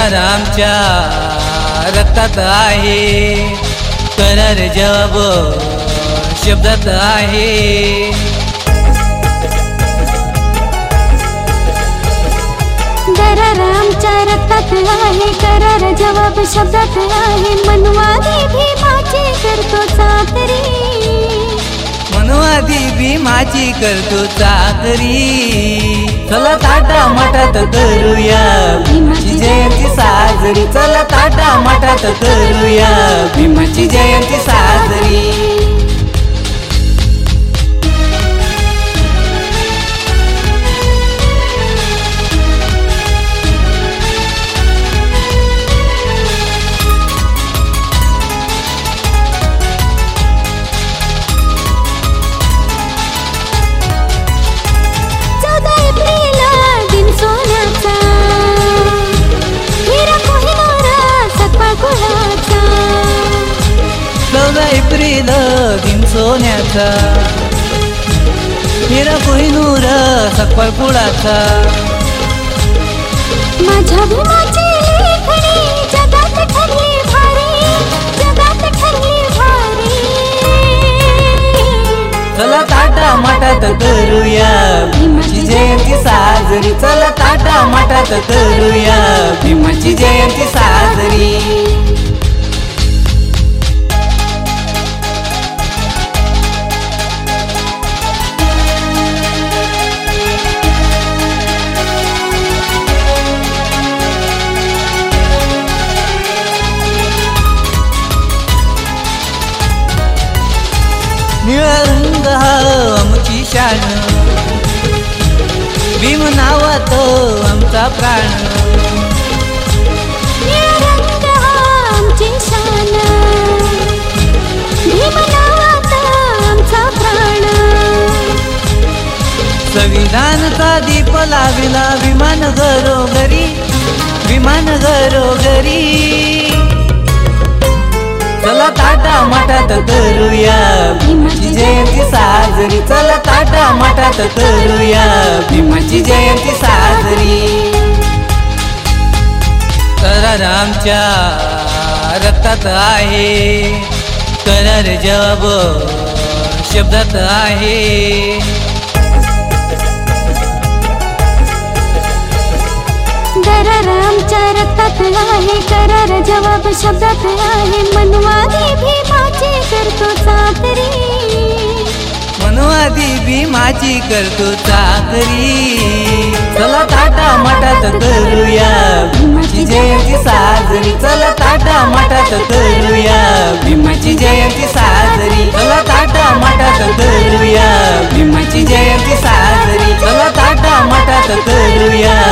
करार आमच्या रक्तात आहे, करार जवाब शब्दात आहे। करार आमच्या रक्तात आहे, करार जवाब शब्दात आहे। मनवादी भीमाची करतो चाकरी, मनवादी भीमाची करतो चाकरी। चला ताटा माटात करूया भीमाची जयंती साजरी, चला ताटा माटात करूया भीमाची जयंती साजरी। एप्रिल दिन सोन्याचा, हिरा कोहिनूर सकळ पुळाचा। माझ्या भीमाची लेखणी जगात ठरली भारी, जगात ठरली भारी। चला ताटा माटात करूया भीमाची जयंती साजरी, चला ताटा माटात करूया भीमाची जयंती साजरी। निळा रंग हा आमची शान, भीम नावात आमचा प्राण। निळा रंग हा आमची शान, भीम नावात आमचा प्राण। संविधानचा दीप लाविला विमान घरोघरी, विमान घरोघरी। चला ताटा माटात करूया भीमाची जयंती साजरी, चला ताटा माटात करूया भीमाची जयंती साजरी। करार आमच्या रक्तात आहे, करार जवाब शब्दात आहे। करार आमच्या रक्तात आहे, करार जवाब शब्दात आहे। मनवादी भीमाची करतो चाकरी, मनवादी भीमाची करतो चाकरी। चला ताटा माटात करूया भीमाची जयंती साजरी, चला ताटा माटात करूया भीमाची जयंती साजरी, चला ताटा माटात करूया भीमाची जयंती साजरी, चला ताटा माटात करूया